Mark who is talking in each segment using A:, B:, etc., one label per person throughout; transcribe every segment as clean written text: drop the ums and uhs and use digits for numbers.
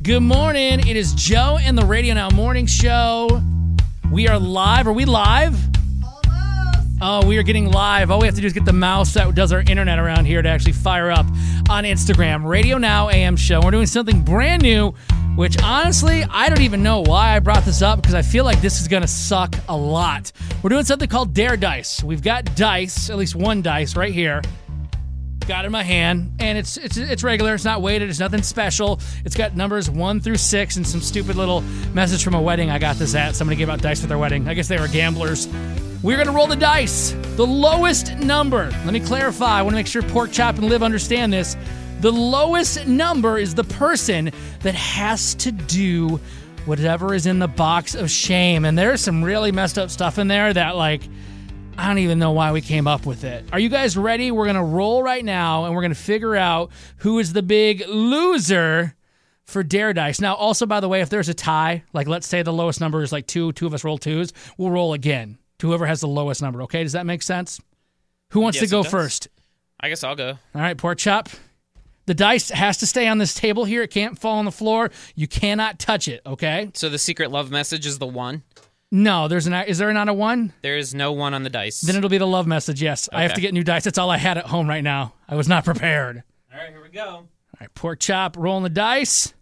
A: Good morning. It is Joe and the Radio Now Morning Show. We are live. Are we live?
B: Almost.
A: Oh, we are getting live. All we have to do is get the mouse that does our internet around here to actually fire up on Instagram. Radio Now AM Show. We're doing something brand new, which honestly, I don't even know why I brought this up because I feel like this is going to suck a lot. We're doing something called Dare Dice. We've got dice, at least one dice right here. Got it in my hand, and it's regular. It's not weighted. It's nothing special. It's got numbers 1 through 6 and some stupid little message from a wedding I got this at. Somebody gave out dice for their wedding. I guess they were gamblers. We're going to roll the dice. The lowest number. Let me clarify. I want to make sure Pork Chop and Liv understand this. The lowest number is the person that has to do whatever is in the box of shame. And there's some really messed up stuff in there that, like, I don't even know why we came up with it. Are you guys ready? We're going to roll right now, and we're going to figure out who is the big loser for Dare Dice. Now, also, by the way, if there's a tie, like let's say the lowest number is like 2 of us roll 2s, we'll roll again to whoever has the lowest number, okay? Does that make sense? Who wants to go first?
C: I guess I'll go.
A: All right, Pork Chop. The dice has to stay on this table here. It can't fall on the floor. You cannot touch it, okay?
C: So the secret love message is the 1?
A: No, is there not a 1?
C: There is no 1 on the dice.
A: Then it'll be the love message, yes. Okay. I have to get new dice. That's all I had at home right now. I was not prepared.
C: All right, here we go. All
A: right, Pork Chop rolling the dice.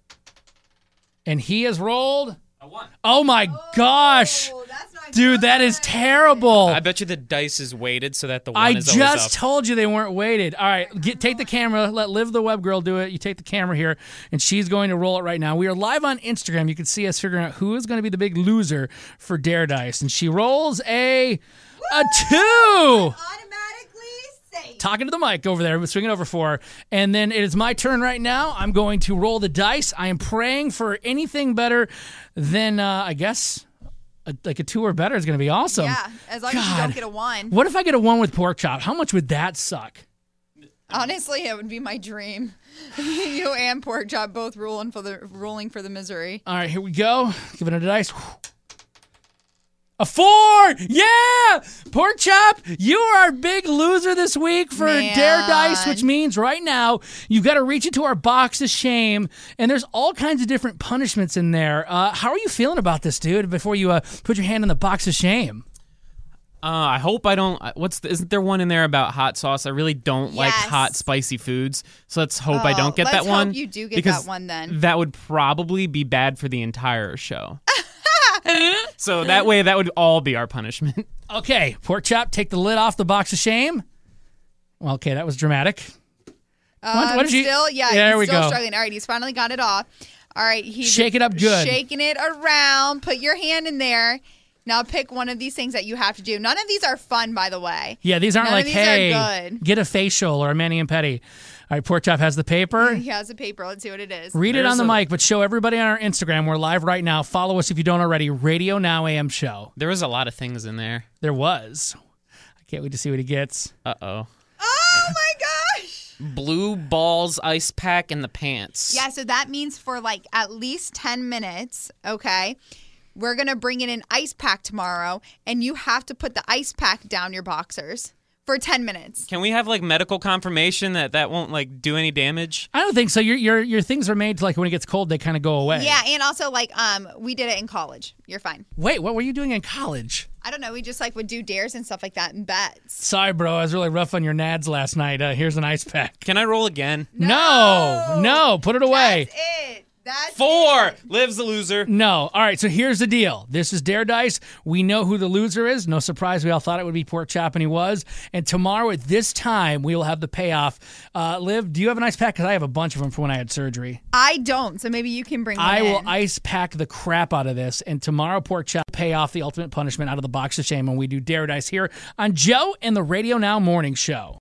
A: And he has rolled
C: a 1.
A: Oh my gosh.
B: That's not
A: Dude,
B: good.
A: that is terrible.
C: I bet you the dice is weighted so that the 1 is always up.
A: I just told you they weren't weighted. All right, take the camera. Let Liv the web girl do it. You take the camera here, and she's going to roll it right now. We are live on Instagram. You can see us figuring out who is going to be the big loser for Dare Dice. And she rolls a 2.
B: Automatically safe.
A: Talking to the mic over there, swinging over 4. And then it is my turn right now. I'm going to roll the dice. I am praying for anything better than, I guess, like a 2 or better is going to be awesome.
B: Yeah, as long as you don't get a 1.
A: What if I get a 1 with Pork Chop? How much would that suck?
B: Honestly, it would be my dream. You and Pork Chop both rolling for the misery.
A: All right, here we go. Giving it a dice. A 4! Yeah! Pork Chop, you are our big loser this week for Dare Dice, which means right now you've got to reach into our box of shame, and there's all kinds of different punishments in there. How are you feeling about this, dude, before you put your hand in the box of shame?
C: I hope I don't... Isn't there one in there about hot sauce? I really don't like hot, spicy foods, so let's hope I don't get that one.
B: Let's hope you do get that one then.
C: That would probably be bad for the entire show. So that way, that would all be our punishment.
A: Okay, Pork Chop, take the lid off the box of shame. Well, okay, that was dramatic.
B: What did you? Still,
A: there we
B: still
A: go.
B: Struggling. All right, he's finally got it off. All right, he's
A: shake it up good.
B: Shaking it around. Put your hand in there. Now pick one of these things that you have to do. None of these are fun, by the way.
A: Yeah, these aren't
B: None of these are good.
A: Get a facial or a mani and pedi. All right, Pork Chop has the paper.
B: He has the paper. Let's see what it is.
A: Read it on the mic, but show everybody on our Instagram. We're live right now. Follow us if you don't already. Radio Now AM Show.
C: There was a lot of things in there.
A: There was. I can't wait to see what he gets.
C: Uh-oh.
B: Oh, my gosh.
C: Blue balls ice pack in the pants.
B: Yeah, so that means for like at least 10 minutes, okay? We're going to bring in an ice pack tomorrow, and you have to put the ice pack down your boxers for 10 minutes.
C: Can we have like medical confirmation that won't like do any damage?
A: I don't think so. Your things are made to, like, when it gets cold, they kind of go away.
B: Yeah, and also like we did it in college. You're fine.
A: Wait, what were you doing in college?
B: I don't know. We just like would do dares and stuff like that in bets.
A: Sorry, bro. I was really rough on your nads last night. Here's an ice pack.
C: Can I roll again?
A: No. Put it away.
B: That's it. That's
C: 4.
B: it.
C: Lives the loser.
A: No. All right, so here's the deal. This is Dare Dice. We know who the loser is. No surprise, we all thought it would be Pork Chop, and he was. And tomorrow at this time, we will have the payoff. Liv, do you have an ice pack? Because I have a bunch of them for when I had surgery.
B: I don't, so maybe you can bring one
A: I will
B: in.
A: ice pack the crap out of this, and tomorrow Pork Chop pay off the ultimate punishment out of the box of shame when we do Dare Dice here on Joe and the Radio Now Morning Show.